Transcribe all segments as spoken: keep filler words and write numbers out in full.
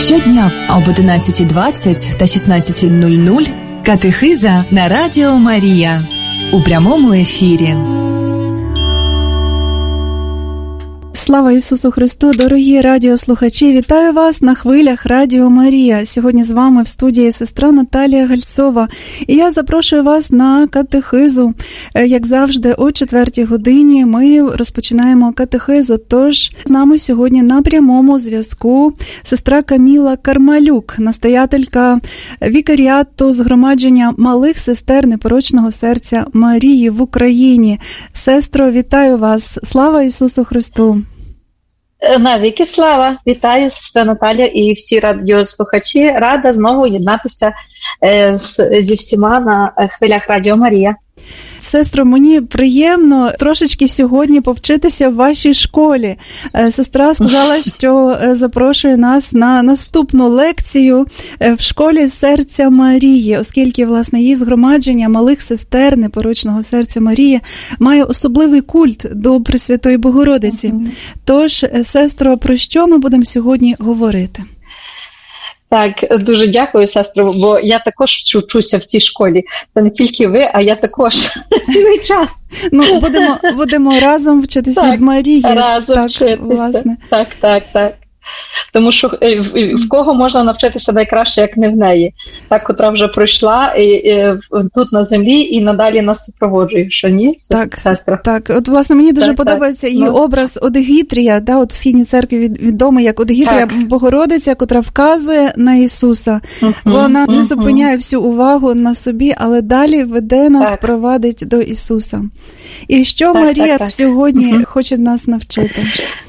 Щодня об одинадцятій двадцять та шістнадцятій нуль нуль катехиза на Радіо Марія у прямому ефірі. Слава Ісусу Христу, дорогі радіослухачі! Вітаю вас на хвилях Радіо Марія. Сьогодні з вами в студії сестра Наталія Гальцова. І я запрошую вас на катехизу. Як завжди, о четвертій годині ми розпочинаємо катехизу. Тож з нами сьогодні на прямому зв'язку сестра Каміла Кармалюк, настоятелька вікаріату згромадження малих сестер Непорочного серця Марії в Україні. Сестро, вітаю вас! Слава Ісусу Христу! Навіки слава! Вітаю, сестра Наталя і всі радіослухачі. Рада знову єднатися з, зі всіма на хвилях Радіо Марія. Сестро, мені приємно трошечки сьогодні повчитися в вашій школі. Сестра сказала, що запрошує нас на наступну лекцію в школі серця Марії, оскільки, власне, її згромадження малих сестер Непорочного серця Марії має особливий культ до Пресвятої Богородиці. Тож, сестро, про що ми будемо сьогодні говорити? Так, дуже дякую, сестро, бо я також вчуся в цій школі. Це не тільки ви, а я також цілий час. Ну, будемо, будемо разом вчитися від Марії. Разом так, вчитися. Власне. Так, так, так. Тому що в, в кого можна навчитися найкраще, як не в неї. Та, котра вже пройшла і, і, тут на землі і надалі нас супроводжує. Що ні, так, сестра? Так, от, власне, мені дуже так, подобається так. її ну. образ Одегітрія, да, от в Східній церкві від, відомий як Одегітрія Богородиця, котра вказує на Ісуса. Uh-huh, Вона uh-huh. не зупиняє всю увагу на собі, але далі веде нас, так. провадить до Ісуса. І що так, Марія так, так. сьогодні uh-huh. хоче нас навчити?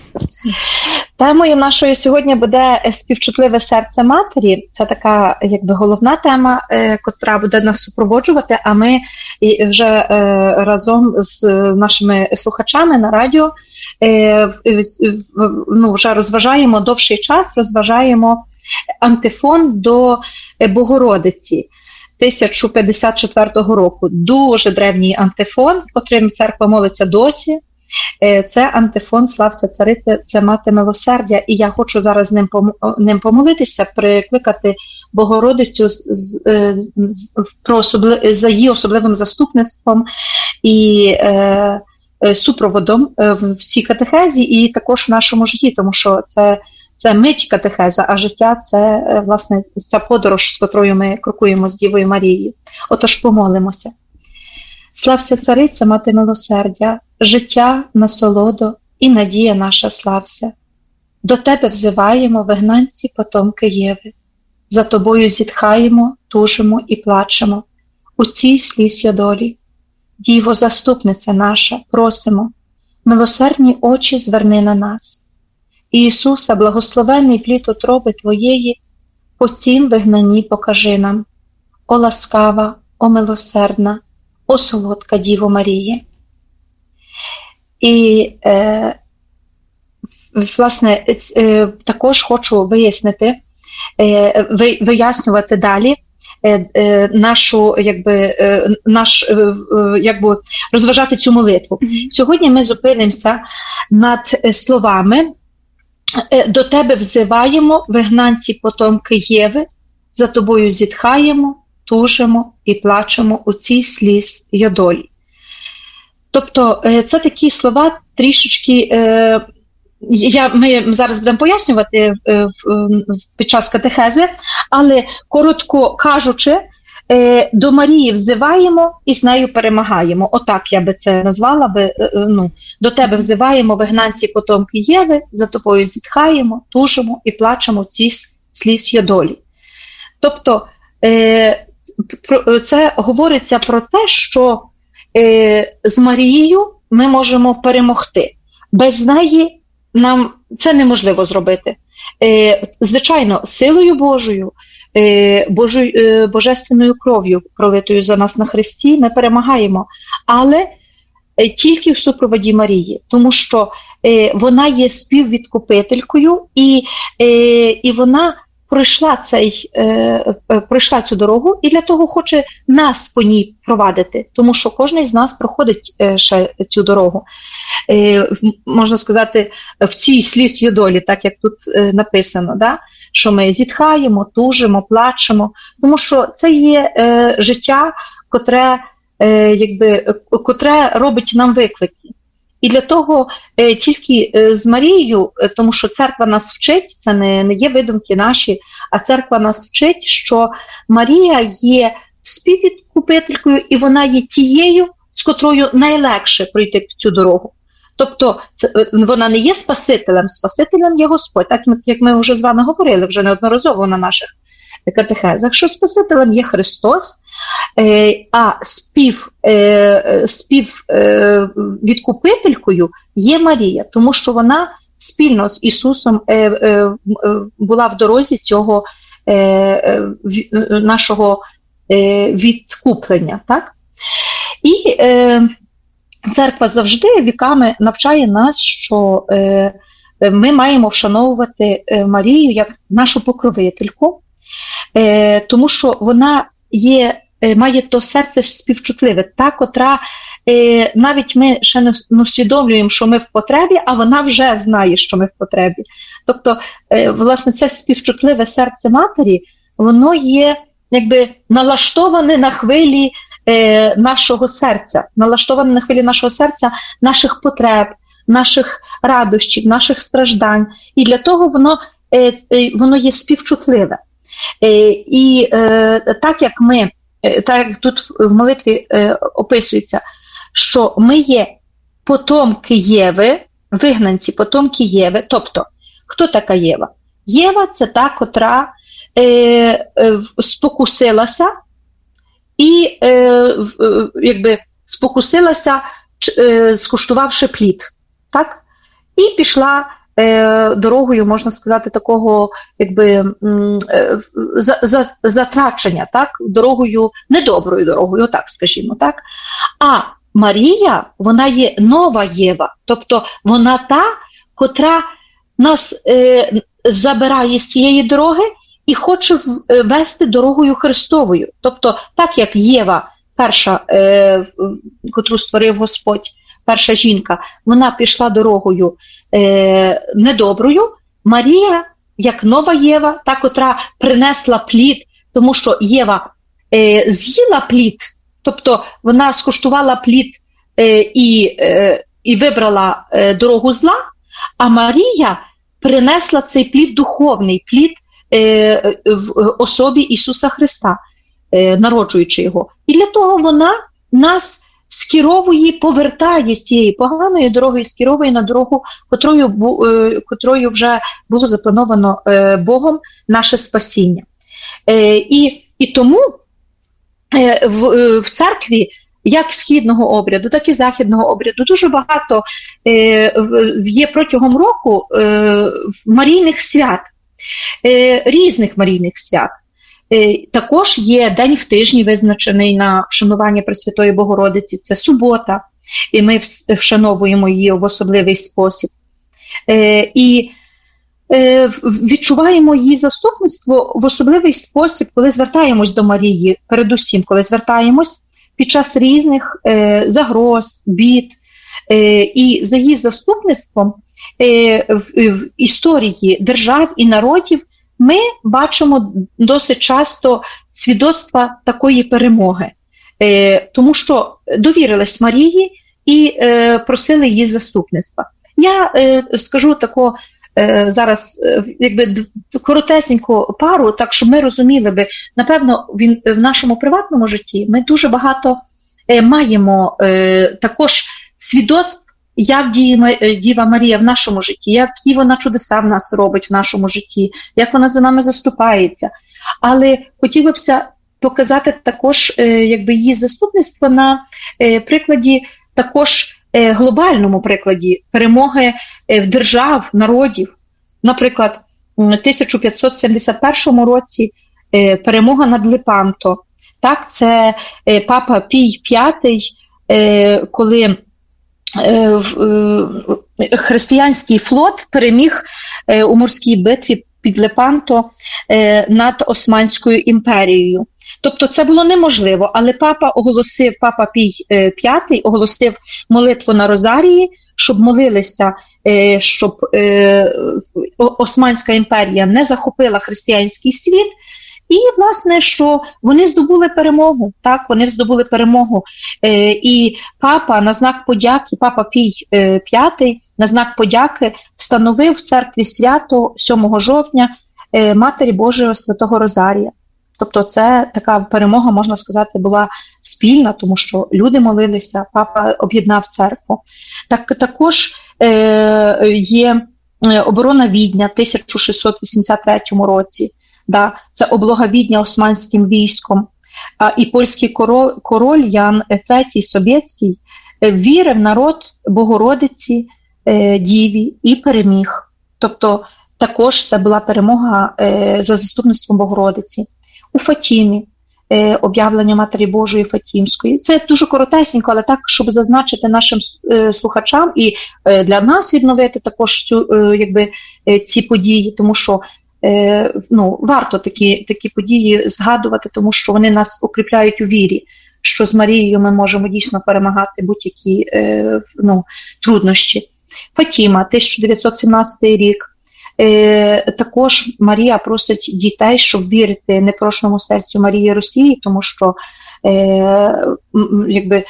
Темою нашої сьогодні буде співчутливе серце матері. Це така, якби, головна тема, е, котра буде нас супроводжувати, а ми і вже е, разом з нашими слухачами на радіо е, в, в, ну, вже розважаємо довший час, розважаємо антифон до Богородиці тисяча п'ятдесят четвертого року. Дуже древній антифон, котрим церква молиться досі. Це антифон «Слався царице, це мати милосердя», і я хочу зараз ним, ним помолитися, прикликати Богородицю з, з, з, про особли, за її особливим заступництвом і е, супроводом в цій катехезі і також в нашому житті, тому що це, це мить катехеза, а життя – це, власне, ця подорож, з котрою ми крокуємо з Дівою Марією. Отож, помолимося. Слався царице, мати милосердя, життя, насолодо і надія наша, слався. До тебе взиваємо, вигнанці, потомки Єви. За тобою зітхаємо, тужимо і плачемо. У цій слізь долі. Діво, заступниця наша, просимо, милосердні очі зверни на нас. І Ісуса, благословенний плід утроби Твоєї, по цім вигнанні покажи нам. О ласкава, о милосердна, о солодка Діво Маріє. І, е, власне, е, також хочу вияснити, е, ви, вияснювати далі е, е, нашу, якби, е, наш, е, якби, розважати цю молитву. Mm-hmm. Сьогодні ми зупинимося над словами е, «До тебе взиваємо, вигнанці потомки Єви, за тобою зітхаємо, тужимо і плачемо у цій сліз йодолі». Тобто це такі слова трішечки, я, ми зараз будемо пояснювати під час катехези, але коротко кажучи, до Марії взиваємо і з нею перемагаємо. Отак я би це назвала, би, ну, до тебе взиваємо, вигнанці потомки Єви, за тобою зітхаємо, тужимо і плачемо ці сліз йодолі. Тобто це говориться про те, що з Марією ми можемо перемогти. Без неї нам це неможливо зробити. Звичайно, силою Божою, Божою, божественною кров'ю, пролитою за нас на Христі, ми перемагаємо. Але тільки в супроводі Марії, тому що вона є співвідкупителькою і, і вона пройшла, цей, е, пройшла цю дорогу і для того хоче нас по ній провадити, тому що кожен з нас проходить е, ще цю дорогу. Е, можна сказати, в цій сліз юдолі, так як тут е, написано, да? Що ми зітхаємо, тужимо, плачемо, тому що це є е, життя, котре, е, якби, котре робить нам виклики. І для того е, тільки е, з Марією, е, тому що церква нас вчить, це не, не є видумки наші, а церква нас вчить, що Марія є співвідкупителькою і вона є тією, з котрою найлегше пройти цю дорогу. Тобто це, вона не є Спасителем, Спасителем є Господь, так як ми вже з вами говорили вже неодноразово на наших катехезах, що Спасителем є Христос, а спів, спів відкупителькою є Марія, тому що вона спільно з Ісусом була в дорозі цього нашого відкуплення. Так? І церква завжди віками навчає нас, що ми маємо вшановувати Марію як нашу покровительку, тому що вона є, має то серце співчутливе, та, котра навіть ми ще не усвідомлюємо, що ми в потребі, а вона вже знає, що ми в потребі. Тобто, власне, це співчутливе серце матері, воно є якби налаштоване на хвилі нашого серця, налаштоване на хвилі нашого серця, наших потреб, наших радощів, наших страждань. І для того воно, воно є співчутливе. І так як ми, так як тут в молитві описується, що ми є потомки Єви, вигнанці, потомки Єви. Тобто, хто така Єва? Єва – це та, котра спокусилася, і е, якби спокусилася, е, скуштувавши плід, так? І пішла е, дорогою, можна сказати, такого якби е, за, за, затрачення, так? Дорогою, недоброю дорогою, отак скажімо, так? А Марія, вона є нова Єва, тобто вона та, котра нас е, забирає з цієї дороги і хоче вести дорогою Христовою. Тобто, так як Єва, перша, е, котру створив Господь, перша жінка, вона пішла дорогою е, недоброю, Марія, як нова Єва, та, котра принесла плід, тому що Єва е, з'їла плід, тобто вона скуштувала плід е, і, е, і вибрала е, дорогу зла, а Марія принесла цей плід духовний, плід в особі Ісуса Христа, народжуючи його. І для того вона нас скеровує, повертає з цієї поганої дороги, скеровує на дорогу, котрою, котрою вже було заплановано Богом наше спасіння. І, і тому в, в церкві як східного обряду, так і західного обряду дуже багато є протягом року марійних свят, різних марійних свят. Також є день в тижні, визначений на вшанування Пресвятої Богородиці, це субота, і ми вшановуємо її в особливий спосіб. І відчуваємо її заступництво в особливий спосіб, коли звертаємось до Марії, передусім, коли звертаємось під час різних загроз, бід, і за її заступництвом в історії держав і народів ми бачимо досить часто свідоцтва такої перемоги, тому що довірились Марії і просили її заступництва. Я скажу тако зараз якби коротесеньку пару, так щоб ми розуміли би, напевно, він, в нашому приватному житті ми дуже багато маємо також свідоцтв, як Діва Марія в нашому житті, які вона чудеса в нас робить в нашому житті, як вона за нами заступається. Але хотілося б показати також якби, її заступництво на прикладі, також глобальному прикладі перемоги держав, народів. Наприклад, в тисяча п'ятсот сімдесят першому році перемога над Лепанто. Так, це папа Пій п'ятий, коли християнський флот переміг у морській битві під Лепанто над Османською імперією. Тобто це було неможливо, але папа оголосив, папа Пій п'ятий оголосив молитву на Розарії, щоб молилися, щоб Османська імперія не захопила християнський світ. І, власне, що вони здобули перемогу, так, вони здобули перемогу. Е, і папа на знак подяки, папа Пій е, п'ятий на знак подяки встановив в церкві свято сьомого жовтня е, Матері Божої Святого Розарія. Тобто це така перемога, можна сказати, була спільна, тому що люди молилися, папа об'єднав церкву. Так, також е, є оборона Відня в тисяча шістсот вісімдесят третьому році. Да, це облога Відня османським військом. А, і польський король, король Ян третій Собєцький вірив в народ Богородиці е, Діві і переміг. Тобто також це була перемога е, за заступництвом Богородиці. У Фатімі е, об'явлення Матері Божої Фатімської. Це дуже коротесенько, але так, щоб зазначити нашим е, слухачам і е, для нас відновити також цю, е, якби, е, ці події, тому що Е, ну, варто такі, такі події згадувати, тому що вони нас укріпляють у вірі, що з Марією ми можемо дійсно перемагати будь-які е, ну, труднощі. Фатіма, тисяча дев'ятсот сімнадцятий рік. Е, також Марія просить дітей, щоб вірити непрошеному серцю Марії Росії, тому що е, якби,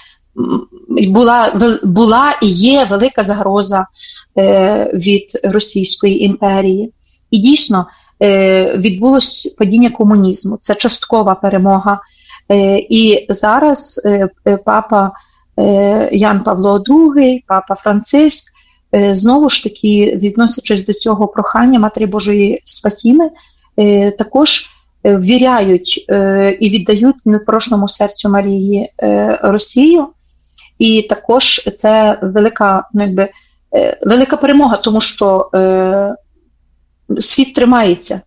була, була і є велика загроза е, від Російської імперії. І дійсно відбулось падіння комунізму. Це часткова перемога. І зараз папа Ян Павло другий, папа Франциск, знову ж таки, відносячись до цього прохання Матері Божої з Фатіми, також ввіряють і віддають непрошеному серцю Марії Росію. І також це велика, ну, якби, велика перемога, тому що світ тримається.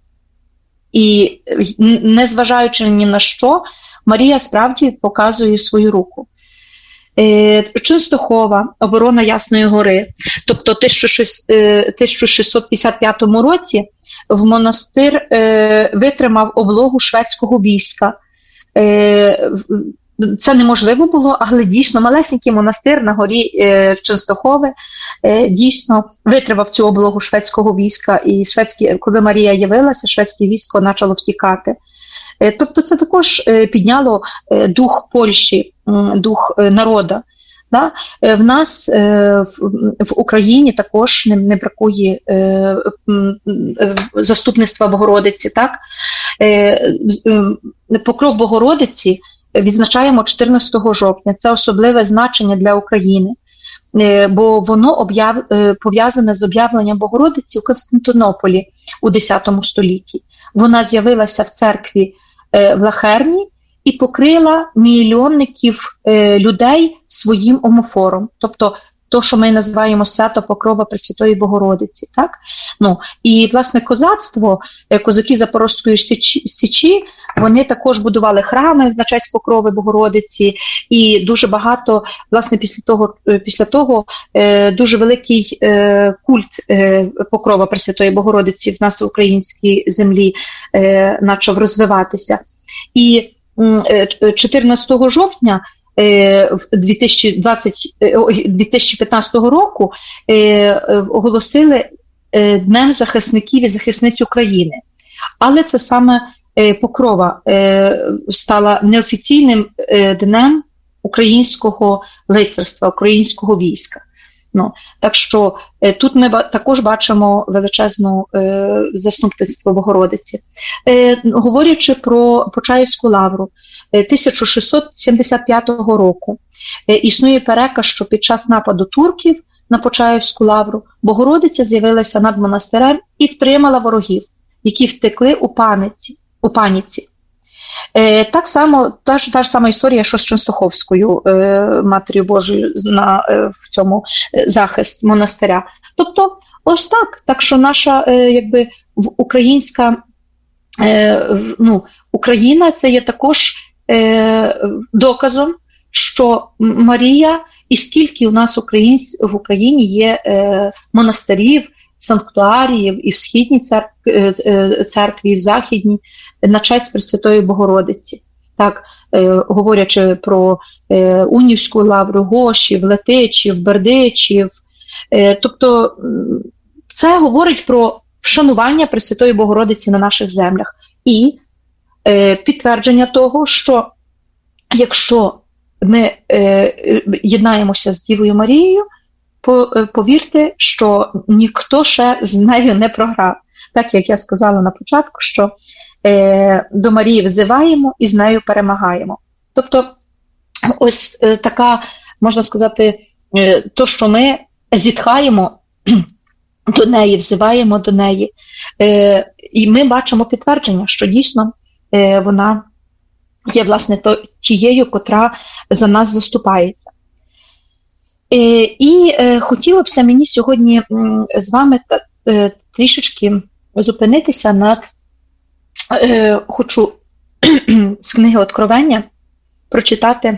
І незважаючи ні на що, Марія справді показує свою руку. Ченстохова, оборона Ясної Гори. Тобто в тисяча шістсот п'ятдесят п'ятому році в монастир витримав облогу шведського війська. Це неможливо було, але дійсно малесенький монастир на горі е, Ченстохови е, дійсно витримав цю облогу шведського війська, і шведські, коли Марія явилася, шведське військо почало втікати. Е, тобто це також е, підняло е, дух Польщі, е, дух е, народу. Да? Е, в нас е, в, в Україні також не, не бракує е, е, заступництва Богородиці. Так? Е, е, покров Богородиці відзначаємо чотирнадцятого жовтня. Це особливе значення для України, бо воно об'яв... пов'язане з об'явленням Богородиці у Константинополі у десятому столітті. Вона з'явилася в церкві в Лахерні і покрила мільйонників людей своїм омофором. Тобто то, що ми називаємо свято Покрова Пресвятої Богородиці. Так? Ну, і, власне, козацтво, козаки Запорозької Січі, Січі, вони також будували храми на честь Покрови Богородиці, і дуже багато, власне, після того, після того дуже великий культ Покрова Пресвятої Богородиці в нас в українській землі почав розвиватися. І чотирнадцятого жовтня дві тисячі п'ятнадцятого року оголосили Днем захисників і захисниць України. Але це саме Покрова стала неофіційним днем українського лицарства, українського війська. Ну, так що тут ми також бачимо величезне заступництво Богородиці. Говорячи про Почаївську лавру, тисяча шістсот сімдесят п'ятого року існує переказ, що під час нападу турків на Почаївську лавру Богородиця з'явилася над монастирем і втримала ворогів, які втекли у паніці. У паніці. Так само, та ж, та ж сама історія, що з Ченстоховською Матір'ю Божою на, в цьому захист монастиря. Тобто, ось так. Так що наша, якби, українська, ну, Україна – це є також доказом, що Марія, і скільки у нас українсь, в Україні є монастирів, санктуаріїв і в Східній церкві, церкві, і в Західній на честь Пресвятої Богородиці. Так, е, говорячи про е, Унівську лавру, Гошів, Летичів, Бердичів. Е, тобто це говорить про вшанування Пресвятої Богородиці на наших землях. І е, підтвердження того, що якщо ми е, єднаємося з Дівою Марією, по, е, повірте, що ніхто ще з нею не програв. Так, як я сказала на початку, що е, до Марії взиваємо і з нею перемагаємо. Тобто, ось е, така, можна сказати, е, то, що ми зітхаємо до неї, взиваємо до неї, е, і ми бачимо підтвердження, що дійсно е, вона є, власне, то, тією, котра за нас заступається. Е, і е, хотілося б мені сьогодні м, з вами та, е, трішечки зупинитися над, е, хочу з книги Откровення прочитати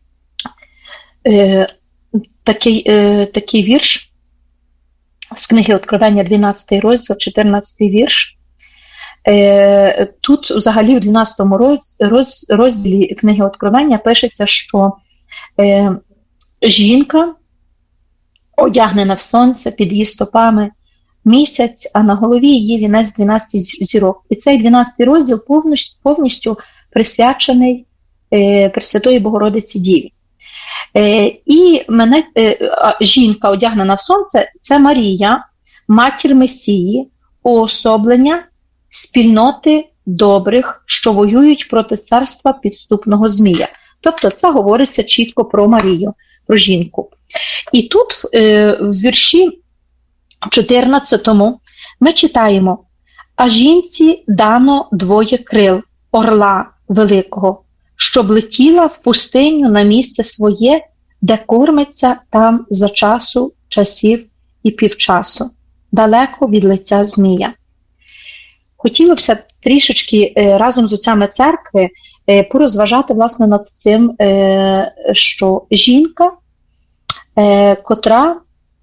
е, такий, е, такий вірш з книги Откровення, дванадцятий розділ, чотирнадцятий вірш. Е, тут взагалі в дванадцятому роз, роз, розділі книги Откровення пишеться, що е, жінка одягнена в сонце, під її стопами місяць, а на голові її вінець дванадцяти зірок. І цей дванадцятий розділ повністю, повністю присвячений е, Пресвятої Богородиці Діві. Е, і мене, е, жінка, одягнена в сонце, це Марія, матір Месії, уособлення спільноти добрих, що воюють проти царства підступного змія. Тобто це говориться чітко про Марію, про жінку. І тут е, в вірші чотирнадцятому ми читаємо: «А жінці дано двоє крил, орла великого, щоб летіла в пустиню на місце своє, де кормиться там за часу, часів і півчасу, далеко від лиця змія». Хотілося б трішечки е, разом з отцями церкви е, порозважати, власне, над цим, е, що жінка, е, котра,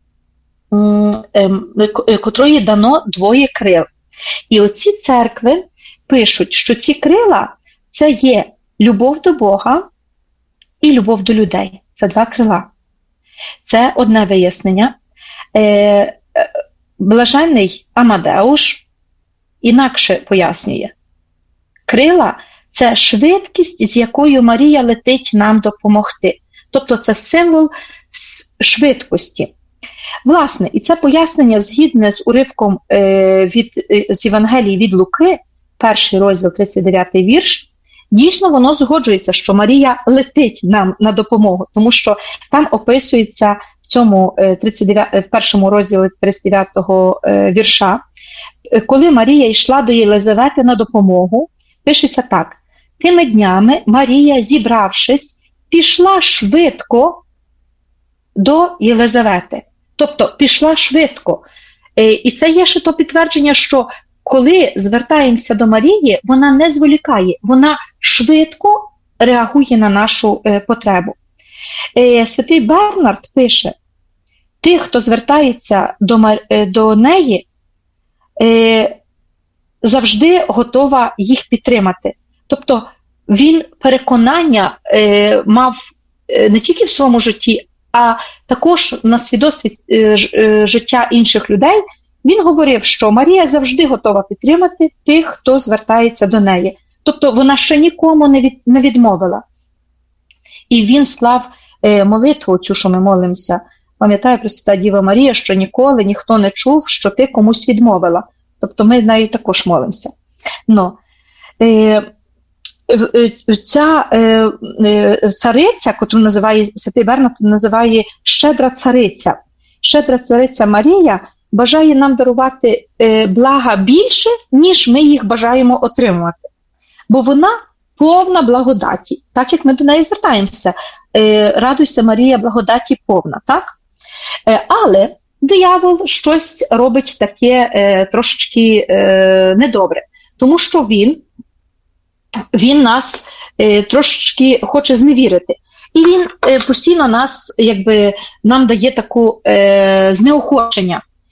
е, е, котрої дано двоє крил. І оці церкви пишуть, що ці крила – це є любов до Бога і любов до людей. Це два крила. Це одне вияснення. Е, Блаженний Амадеуш інакше пояснює. Крила – це швидкість, з якою Марія летить нам допомогти. Тобто це символ швидкості. Власне, і це пояснення згідне з уривком е, від, з Євангелії від Луки, перший розділ, тридцять дев'ятий вірш, дійсно воно згоджується, що Марія летить нам на допомогу, тому що там описується в цьому тридцять дев'ятому, в першому розділі тридцять дев'ятого е, вірша, коли Марія йшла до Єлизавети на допомогу, пишеться так: «Тими днями Марія, зібравшись, пішла швидко до Єлизавети». Тобто пішла швидко. І це є ще то підтвердження, що коли звертаємося до Марії, вона не зволікає, вона швидко реагує на нашу потребу. Святий Бернард пише: «Тих, хто звертається до, до неї, завжди готова їх підтримати». Тобто він переконання мав не тільки в своєму житті, а також на свідоцтві життя інших людей. Він говорив, що Марія завжди готова підтримати тих, хто звертається до неї. Тобто вона ще нікому не, від, не відмовила. І він слав е, молитву цю, що ми молимося. Пам'ятає Пресвята Діва Марія, що ніколи ніхто не чув, що ти комусь відмовила. Тобто ми нею також молимося. Но, е, ця е, е, цариця, яку називає Святий Бернард, називає щедра цариця. Щедра цариця Марія бажає нам дарувати е, блага більше, ніж ми їх бажаємо отримувати. Бо вона повна благодаті, так як ми до неї звертаємося. Е, радуйся, Марія, благодаті повна, так? Е, але диявол щось робить таке е, трошечки е, недобре, тому що він, він нас е, трошечки хоче зневірити. І він е, постійно нас, якби, нам дає таку е, знеохочення.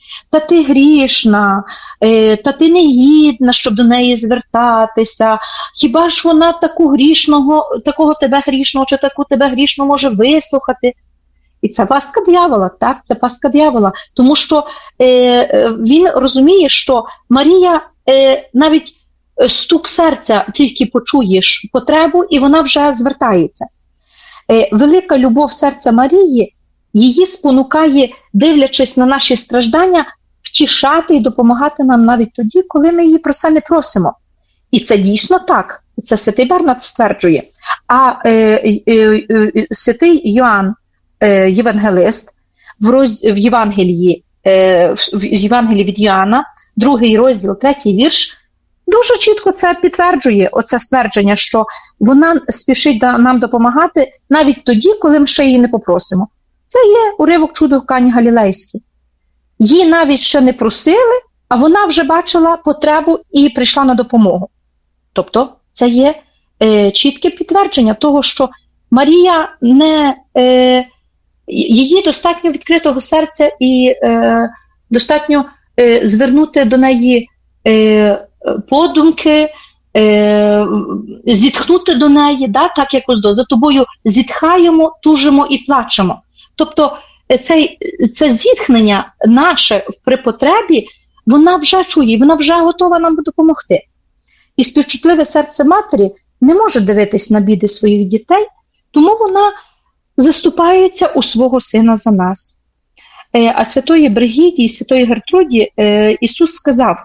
та ти грішна, та ти не гідна, щоб до неї звертатися, хіба ж вона таку грішного, такого тебе грішного чи таку тебе грішну може вислухати? І це пастка диявола, так, це пастка диявола, тому що е, він розуміє, що Марія е, навіть стук серця тільки почуєш потребу, і вона вже звертається. Е, велика любов серця Марії її спонукає, дивлячись на наші страждання, втішати і допомагати нам навіть тоді, коли ми її про це не просимо. І це дійсно так, і це святий Бернард стверджує. А е, е, е, святий Йоанн, е, євангелист, в, роз, в, Євангелії, е, в Євангелії від Йоанна, другий розділ, третій вірш, дуже чітко це підтверджує, оце ствердження, що вона спішить нам допомагати навіть тоді, коли ми ще її не попросимо. Це є уривок чудо в Кані Галілейській. Її навіть ще не просили, а вона вже бачила потребу і прийшла на допомогу. Тобто це є е, чітке підтвердження того, що Марія не, е, її достатньо відкритого серця і е, достатньо е, звернути до неї е, подумки, е, зітхнути до неї, да, так якось до, за тобою зітхаємо, тужимо і плачемо. Тобто це, це зітхнення наше при потребі, вона вже чує, вона вже готова нам допомогти. І співчутливе серце матері не може дивитись на біди своїх дітей, тому вона заступається у свого сина за нас. А святої Бригіді і святої Гертруді Ісус сказав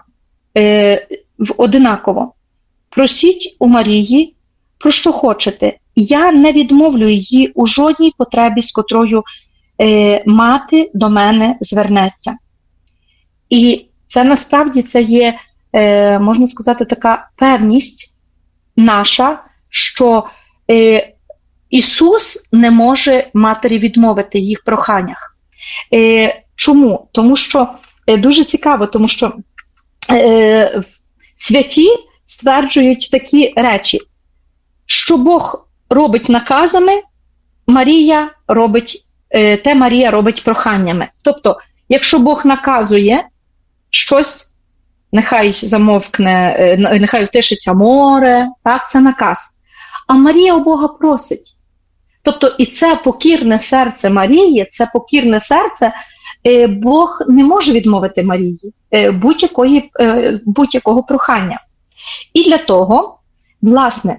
одинаково: просіть у Марії, про що хочете, я не відмовлю її у жодній потребі, з котрою е, мати до мене звернеться. І це насправді це є, е, можна сказати, така певність наша, що е, Ісус не може матері відмовити в їх проханнях. Е, чому? Тому що, е, дуже цікаво, тому що е, святі стверджують такі речі, що Бог робить наказами, Марія робить, те Марія робить проханнями. Тобто, якщо Бог наказує щось, нехай замовкне, нехай втишиться море, так, це наказ. А Марія у Бога просить. Тобто, і це покірне серце Марії, це покірне серце, Бог не може відмовити Марії будь-якої, будь-якого прохання. І для того, власне,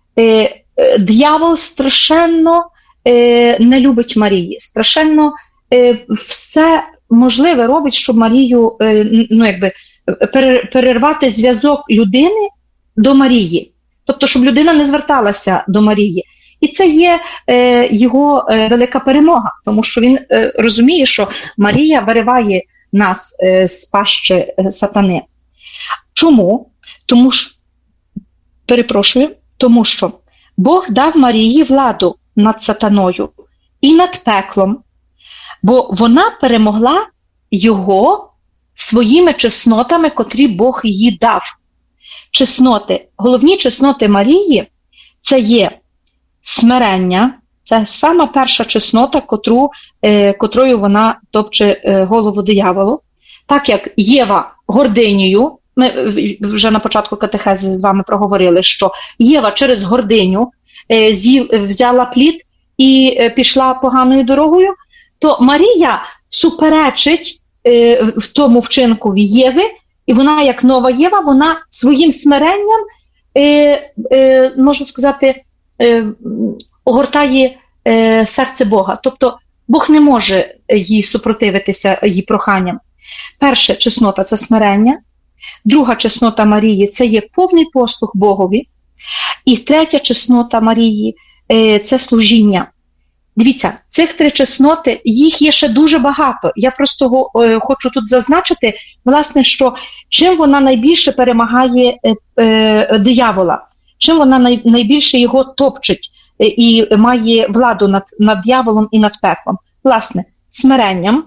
диявол страшенно не любить Марії, страшенно все можливе робить, щоб Марію, ну, якби, перервати зв'язок людини до Марії. Тобто, щоб людина не зверталася до Марії. І це є е, його е, велика перемога, тому що він е, розуміє, що Марія вириває нас е, з пащі е, сатани. Чому? Тому що, перепрошую, тому що Бог дав Марії владу над сатаною і над пеклом, бо вона перемогла його своїми чеснотами, котрі Бог їй дав. Чесноти, головні чесноти Марії – це є смирення, це сама перша чеснота, котру, е, котрою вона топче е, голову дияволу. Так як Єва гординею, ми вже на початку катехези з вами проговорили, що Єва через гординю е, з'їв, взяла плід і е, пішла поганою дорогою, то Марія суперечить е, в тому вчинкові Єви, і вона, як нова Єва, вона своїм смиренням, е, е, можна сказати, е, огортає е, серце Бога. Тобто Бог не може їй супротивитися її проханням. Перша чеснота – це смирення. Друга чеснота Марії – це є повний послух Богові. І третя чеснота Марії е, – це служіння. Дивіться, цих три чесноти, їх є ще дуже багато. Я просто е, хочу тут зазначити, власне, що чим вона найбільше перемагає е, е, диявола, чим вона най, найбільше його топчить е, і має владу над, над дияволом і над пеклом. Власне, смиренням,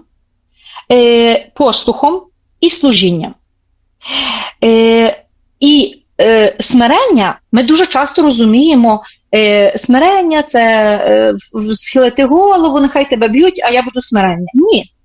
е, послухом і служінням. Е, і е, смирення ми дуже часто розуміємо, е, смирення – це е, схилити голову, нехай тебе б'ють, а я буду смирення. Ні.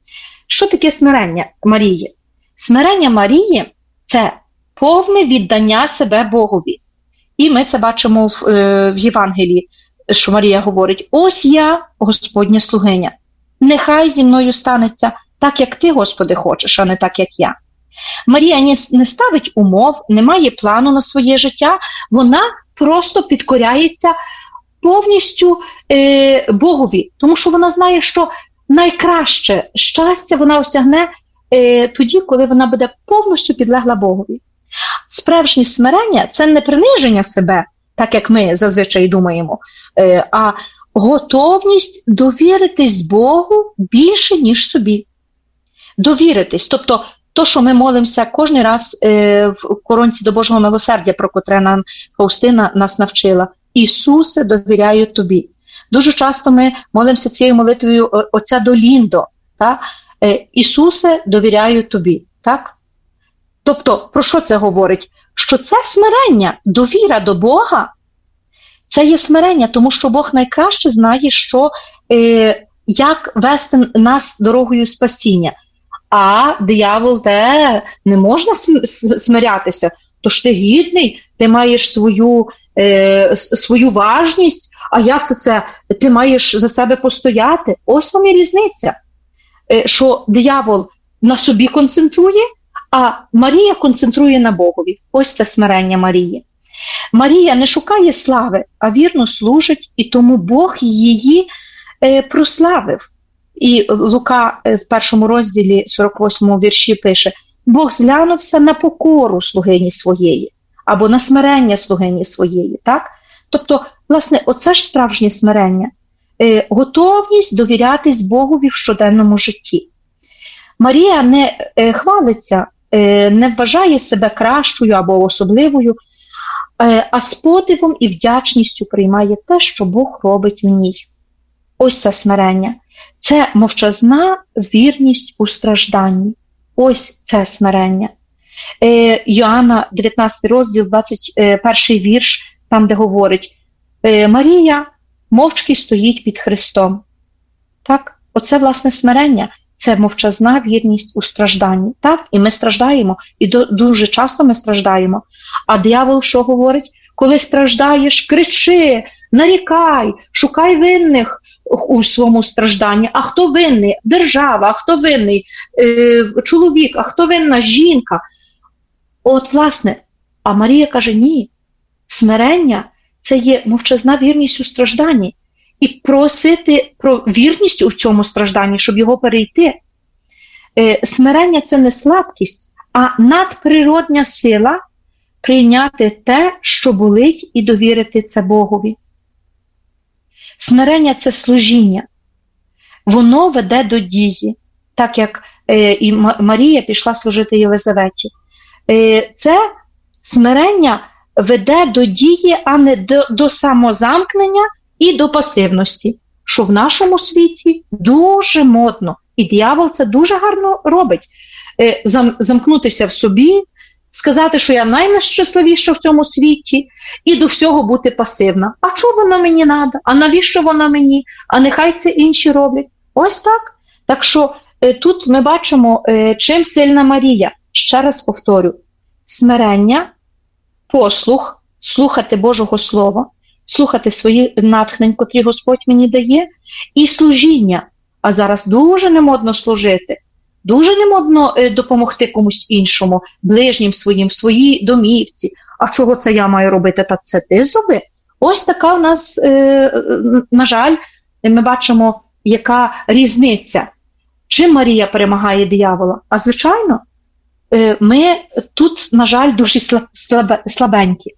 Що таке смирення Марії? Смирення Марії – це повне віддання себе Богові. І ми це бачимо в, в Євангелії, що Марія говорить: «Ось я, Господня слугиня, нехай зі мною станеться так, як ти, Господи, хочеш, а не так, як я». Марія не ставить умов, не має плану на своє життя, вона просто підкоряється повністю е, Богові, тому що вона знає, що найкраще щастя вона осягне е, тоді, коли вона буде повністю підлегла Богові. Справжнє смирення – це не приниження себе, так як ми зазвичай думаємо, е, а готовність довіритись Богу більше, ніж собі. Довіритись, тобто то, що ми молимося кожен раз е, в коронці до Божого милосердя, про котре нам Фаустина нас навчила. «Ісусе, довіряю тобі». Дуже часто ми молимося цією молитвою отця Доліндо. Так? Е, «Ісусе, довіряю тобі». Так? Тобто, про що це говорить? Що це смирення, довіра до Бога, це є смирення, тому що Бог найкраще знає, що, е, як вести нас дорогою спасіння. А диявол, те, не можна смирятися, тож ти гідний, ти маєш свою, е, свою важність, а як це це? Ти маєш за себе постояти. Ось вам і різниця, е, що диявол на собі концентрує, а Марія концентрує на Богові. Ось це смирення Марії. Марія не шукає слави, а вірно служить, і тому Бог її е, прославив. І Лука в першому розділі сорок восьмому вірші пише: «Бог зглянувся на покору слугині своєї», або на смирення слугині своєї. Так? Тобто, власне, оце ж справжнє смирення. Е, готовність довірятись Богові в щоденному житті. Марія не е, хвалиться, е, не вважає себе кращою або особливою, е, а з подивом і вдячністю приймає те, що Бог робить в ній. Ось це смирення. Це мовчазна вірність у стражданні. Ось це смирення. Е, Йоанна, дев'ятнадцятий розділ, двадцять перший вірш, там, де говорить: е, Марія мовчки стоїть під Христом. Так? Оце, власне, смирення. Це мовчазна вірність у стражданні. Так? І ми страждаємо. І до, дуже часто ми страждаємо. А диявол що говорить? Коли страждаєш, кричи, нарікай, шукай винних у своєму стражданні. А хто винний? Держава, а хто винний? Е, чоловік, а хто винна? Жінка. От, власне, а Марія каже: ні, смирення – це є мовчазна вірність у стражданні. І просити про вірність у цьому стражданні, щоб його перейти. Е, смирення – це не слабкість, а надприродня сила прийняти те, що болить, і довірити це Богові. Смирення – це служіння. Воно веде до дії, так як е, і Марія пішла служити Єлизаветі. Е, це смирення веде до дії, а не до, до самозамкнення і до пасивності, що в нашому світі дуже модно. І диявол це дуже гарно робить. Е, зам, замкнутися в собі, сказати, що я найнещасливіша в цьому світі, і до всього бути пасивна. А чого воно мені треба? А навіщо воно мені? А нехай це інші роблять. Ось так. Так що е, тут ми бачимо, е, чим сильна Марія. Ще раз повторю. Смирення, послух, слухати Божого Слова, слухати свої натхнень, котрі Господь мені дає, і служіння. А зараз дуже не модно служити. Дуже не модно е, допомогти комусь іншому, ближнім своїм, в своїй домівці. А чого це я маю робити? Та це ти зроби. Ось така в нас, е, на жаль, ми бачимо, яка різниця. Чим Марія перемагає диявола? А звичайно, е, ми тут, на жаль, дуже слаб, слаб, слабенькі.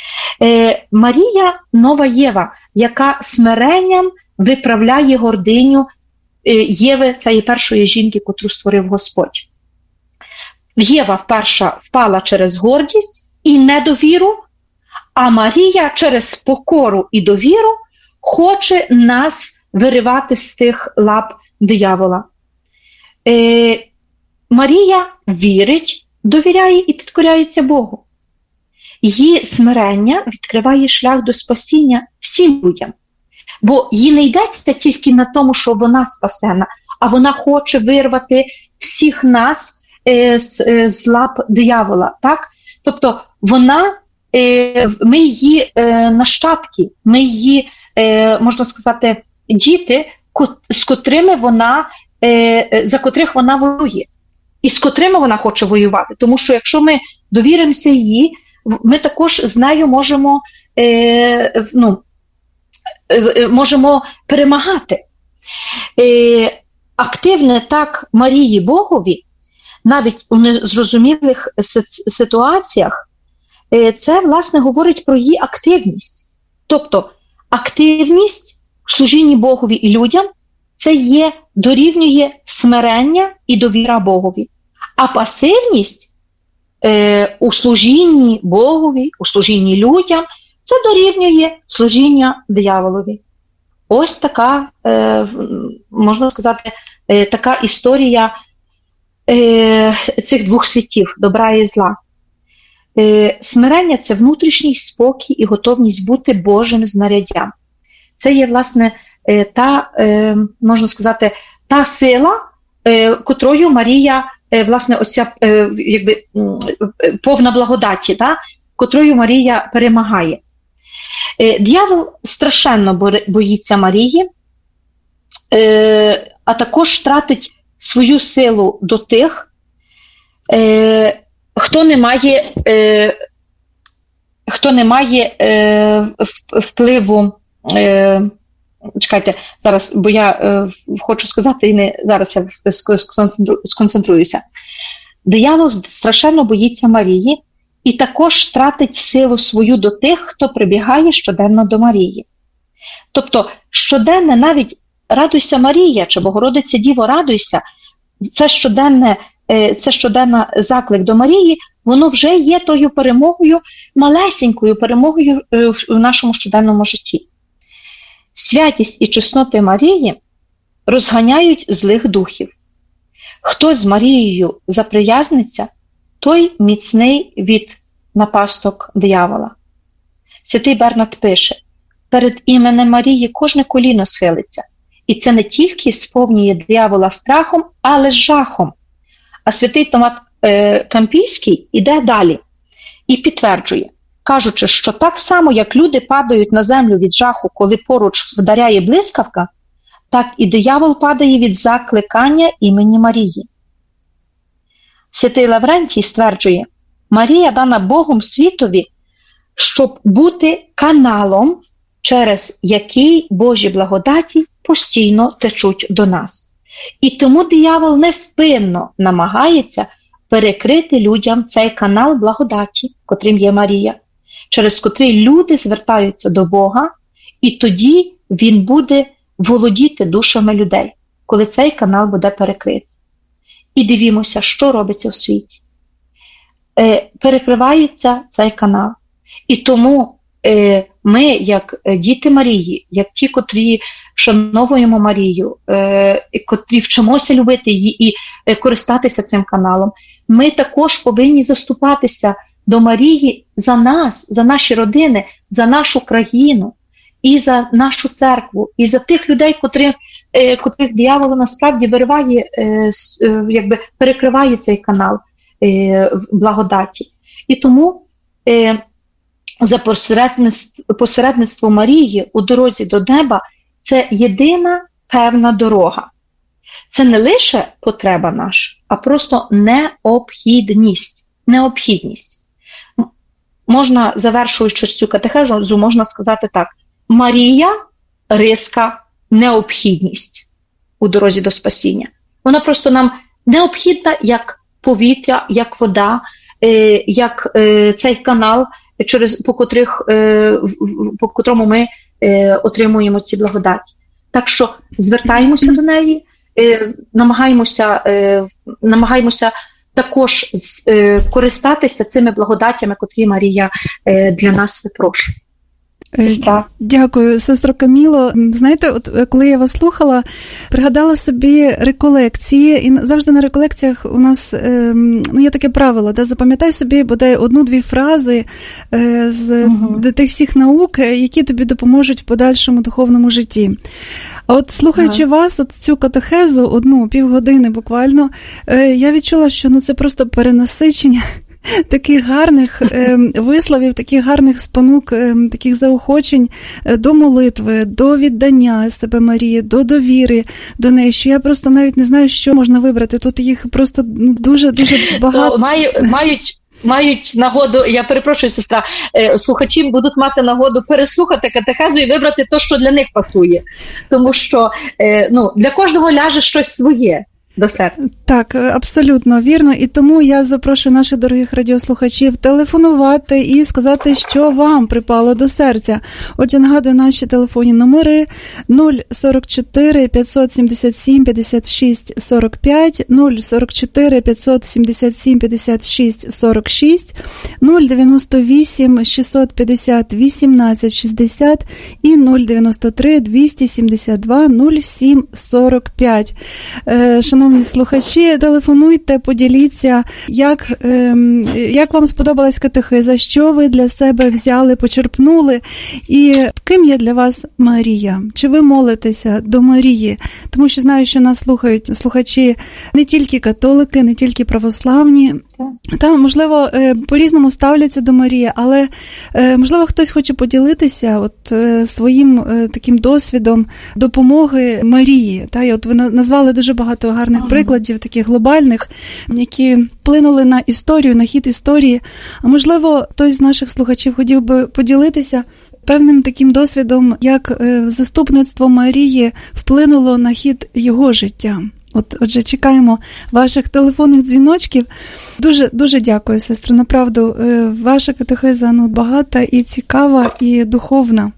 Е, Марія – нова Єва, яка смиренням виправляє гординю Єви, цієї першої жінки, котру створив Господь. Єва вперша впала через гордість і недовіру, а Марія через покору і довіру хоче нас виривати з тих лап диявола. Е, Марія вірить, довіряє і підкоряється Богу. Її смирення відкриває шлях до спасіння всім людям. Бо їй не йдеться тільки на тому, що вона спасена, а вона хоче вирвати всіх нас з, з лап диявола, так? Тобто вона, ми її нащадки, ми її, можна сказати, діти, з котрими вона, за котрих вона воює, і з котрими вона хоче воювати. Тому що якщо ми довіримося їй, ми також з нею можемо, ну, можемо перемагати. Активне так Марії Богові, навіть у незрозумілих ситуаціях, це, власне, говорить про її активність. Тобто, активність в служінні Богові і людям – це є, дорівнює смирення і довіра Богові. А пасивність е, у служінні Богові, у служінні людям – це дорівнює служіння дияволові. Ось така, е, можна сказати, е, така історія е, цих двох світів – добра і зла. Е, смирення – це внутрішній спокій і готовність бути Божим знаряддям. Це є, власне, е, та, е, можна сказати, та сила, е, котрою Марія, е, власне, оця, е, якби, е, повна благодаті, та, котрою Марія перемагає. Е, Д'явол страшенно боїться Марії, е, а також тратить свою силу до тих, е, хто не має, е, хто не має е, впливу. Е, чекайте, зараз, бо я е, хочу сказати, і не зараз я сконцентруюся. Диявол страшенно боїться Марії і також тратить силу свою до тих, хто прибігає щоденно до Марії. Тобто, щоденне навіть «Радуйся, Марія» чи «Богородиця Діво, радуйся», це щоденне, це щоденний заклик до Марії, воно вже є тою перемогою, малесенькою перемогою в нашому щоденному житті. Святість і чесноти Марії розганяють злих духів. Хто з Марією заприязниться, той міцний від напасток диявола. Святий Бернард пише: перед іменем Марії кожне коліно схилиться, і це не тільки сповнює диявола страхом, але жахом. А святий Томат е, Кампійський іде далі і підтверджує, кажучи, що так само, як люди падають на землю від жаху, коли поруч вдаряє блискавка, так і диявол падає від закликання імені Марії. Святий Лаврентій стверджує, Марія дана Богом світові, щоб бути каналом, через який Божі благодаті постійно течуть до нас. І тому диявол невпинно намагається перекрити людям цей канал благодаті, котрим є Марія, через котрий люди звертаються до Бога, і тоді він буде володіти душами людей, коли цей канал буде перекритий. І дивімося, що робиться в світі. Е, перекривається цей канал. І тому е, ми, як діти Марії, як ті, котрі вшановуємо Марію, е, котрі вчимося любити її і е, користатися цим каналом, ми також повинні заступатися до Марії за нас, за наші родини, за нашу країну, і за нашу церкву, і за тих людей, котрих, е, котрих диявол насправді вириває, е, е, якби перекриває цей канал е, благодаті. І тому е, за посередництво, посередництво Марії у дорозі до неба це єдина певна дорога. Це не лише потреба наша, а просто необхідність. Необхідність. Можна, завершуючи цю катехезу, можна сказати так. Марія – риска необхідність у дорозі до спасіння. Вона просто нам необхідна як повітря, як вода, як цей канал, через, по, котрих, по котрому ми отримуємо ці благодаті. Так що звертаємося до неї, намагаємося, намагаємося також користатися цими благодатями, котрі Марія для нас випрошує. Сестра. Дякую, сестро Каміло. Знаєте, от коли я вас слухала, пригадала собі реколекції, і завжди на реколекціях у нас ну, є таке правило, да, запам'ятай собі бодай одну-дві фрази з угу. тих всіх наук, які тобі допоможуть в подальшому духовному житті. А от слухаючи ага. вас, от цю катехезу, одну, півгодини буквально, я відчула, що ну, це просто перенасичення таких гарних е, висловів, таких гарних спонук, е, таких заохочень до молитви, до віддання себе Марії, до довіри до неї, що я просто навіть не знаю, що можна вибрати. Тут їх просто ну, дуже-дуже багато. Маю, мають... Мають нагоду, я перепрошую, сестра, слухачі будуть мати нагоду переслухати катехезу і вибрати те, що для них пасує. Тому що ну, для кожного ляже щось своє до серця. Так, абсолютно вірно. І тому я запрошую наших дорогих радіослухачів телефонувати і сказати, що вам припало до серця. Отже, нагадую наші телефонні номери нуль сорок чотири п'ятсот сімдесят сім п'ятдесят шість сорок п'ять, нуль сорок чотири п'ятсот сімдесят сім п'ятдесят шість сорок шість, нуль дев'яносто вісім шістсот п'ятдесят вісімнадцять шістдесят і нуль дев'яносто три двісті сімдесят два нуль сім сорок п'ять. Шановні слухачі, телефонуйте, поділіться, як, ем, як вам сподобалась катехиза, що ви для себе взяли, почерпнули, і ким є для вас Марія? Чи ви молитеся до Марії? Тому що знаю, що нас слухають слухачі не тільки католики, не тільки православні, та, можливо, по-різному ставляться до Марії, але, можливо, хтось хоче поділитися от своїм таким досвідом допомоги Марії. Та, і от ви назвали дуже багато гарних прикладів, таких глобальних, які вплинули на історію, на хід історії. А можливо, хтось з наших слухачів хотів би поділитися певним таким досвідом, як заступництво Марії вплинуло на хід його життя. От, отже, чекаємо ваших телефонних дзвіночків. Дуже, дуже дякую, сестро. Направду, ваша катехиза ну, багата і цікава, і духовна.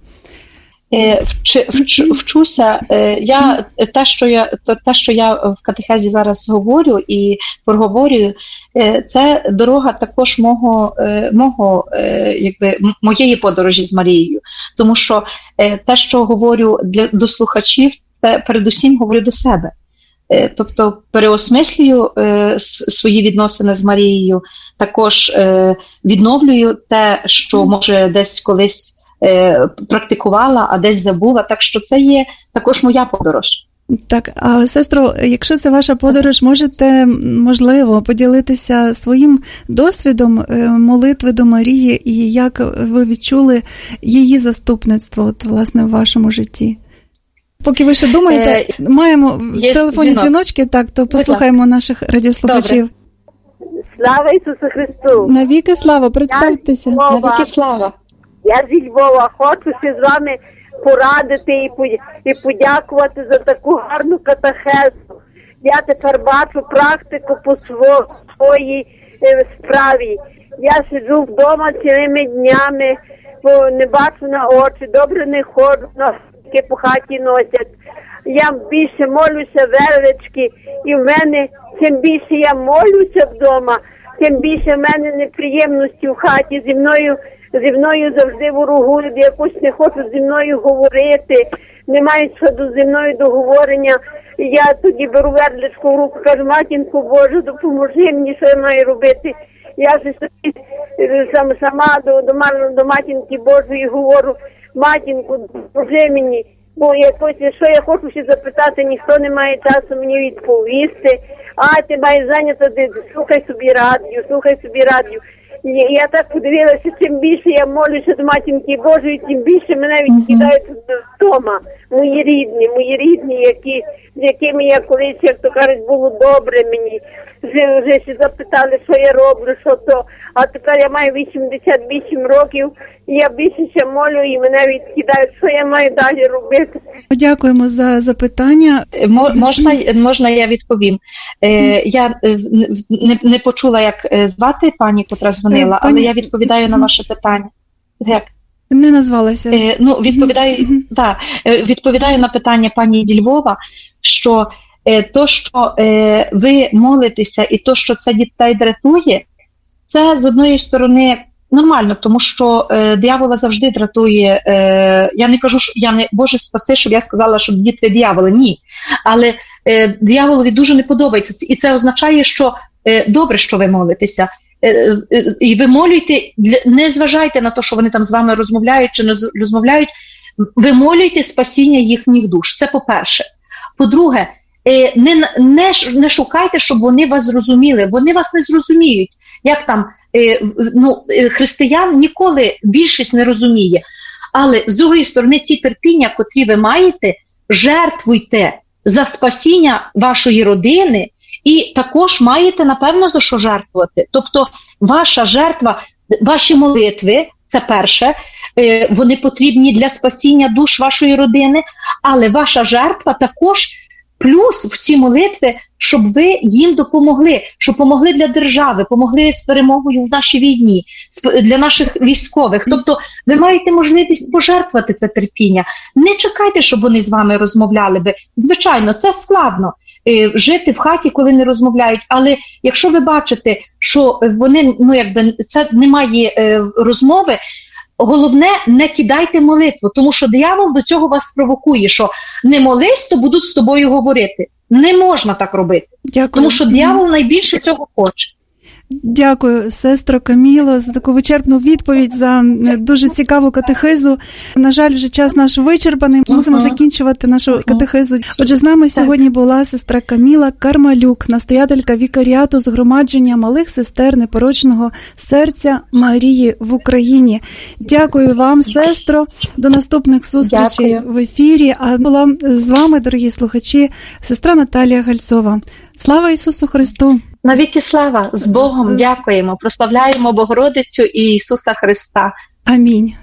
Вчу, вчу, вчуся. Я, те, що я, те, що я в катехезі зараз говорю і проговорюю, це дорога також мого, мого, якби, моєї подорожі з Марією. Тому що те, що говорю для, до слухачів, це передусім говорю до себе. Тобто переосмислюю е, свої відносини з Марією, також е, відновлюю те, що, може, десь колись е, практикувала, а десь забула. Так що це є також моя подорож. Так, а сестро, якщо це ваша подорож, можете, можливо, поділитися своїм досвідом молитви до Марії і як ви відчули її заступництво, от, власне, в вашому житті? Поки ви ще думаєте, е, маємо телефонні дзвінок. дзвіночки, так, то послухаємо наших радіослухачів. Добре. Слава Ісусу Христу! Навіки слава, представтеся. Навіки слава. Я зі Львова, хочу з вами порадити і, і подякувати за таку гарну катехезу. Я тепер бачу практику по своїй е, справі. Я сиджу вдома цілими днями, бо не бачу на очі, добре не ходжу, носки по хаті носять. Я більше молюся велички, і в мене, чим більше я молюся вдома, тим більше в мене неприємності в хаті. Зі мною, зі мною завжди ворогують, якось не хочуть зі мною говорити, не мають що зі мною договорення. Я тоді беру верличку в руку, кажу: матінку Божу, допоможи мені, що я маю робити. Я ж сама, сама до, до, до матінки Божої говорю: матінку, допоможи мені. Бо якось, що я хочу ще запитати, ніхто не має часу мені відповісти. А, ти маєш зайнято, слухай собі радіо, слухай собі радіо. І я так подивилася, чим більше я молюся до матінки Божої, тим більше мене відкидають вдома. Мої рідні, мої рідні, які, з якими я колись, як то кажуть, було добре мені. Вже, вже ще запитали, що я роблю, що то. А тепер я маю вісімдесят вісім років, і я більше ще молю, і мене відкидають, що я маю далі робити. Дякуємо за запитання. Можна, можна я відповім? Я не, не почула, як звати пані, котра дзвонила, пані... але я відповідаю на ваше питання. Як? Не назвалася. Е, ну, відповідаю, mm-hmm. да, відповідаю на питання пані зі Львова, що е, то, що е, ви молитеся і то, що це дітей дратує, це з одної сторони нормально, тому що е, диявола завжди дратує. Е, я не кажу, що я не, Боже спаси, щоб я сказала, що діти диявола, ні. Але е, дияволові дуже не подобається. І це означає, що е, добре, що ви молитеся. І ви молюєте, не зважайте на те, що вони там з вами розмовляють чи не розмовляють, вимолюйте спасіння їхніх душ. Це по-перше. По-друге, не, не, не шукайте, щоб вони вас зрозуміли. Вони вас не зрозуміють. Як там, ну, християн ніколи більшість не розуміє. Але, з другої сторони, ці терпіння, котрі ви маєте, жертвуйте за спасіння вашої родини і також маєте, напевно, за що жертвувати. Тобто, ваша жертва, ваші молитви, це перше, вони потрібні для спасіння душ вашої родини, але ваша жертва також плюс в ці молитви, щоб ви їм допомогли, щоб помогли для держави, помогли з перемогою в нашій війні, для наших військових. Тобто ви маєте можливість пожертвувати це терпіння. Не чекайте, щоб вони з вами розмовляли би. Звичайно, це складно жити в хаті, коли не розмовляють, але якщо ви бачите, що вони, ну якби, це немає е, розмови, головне, не кидайте молитву, тому що диявол до цього вас спровокує, що не молись, то будуть з тобою говорити. Не можна так робити. Дякую. Тому що диявол найбільше цього хоче. Дякую, сестро Каміло, за таку вичерпну відповідь, за дуже цікаву катехизу. На жаль, вже час наш вичерпаний, мусимо uh-huh. закінчувати нашу uh-huh. катехизу. Отже, з нами сьогодні була сестра Каміла Кармалюк, настоятелька вікаріату згромадження малих сестер непорочного серця Марії в Україні. Дякую вам, сестро, до наступних зустрічей в ефірі. А була з вами, дорогі слухачі, сестра Наталія Гальцова. Слава Ісусу Христу! Навіки слава! З Богом! Дякуємо! Прославляємо Богородицю і Ісуса Христа! Амінь!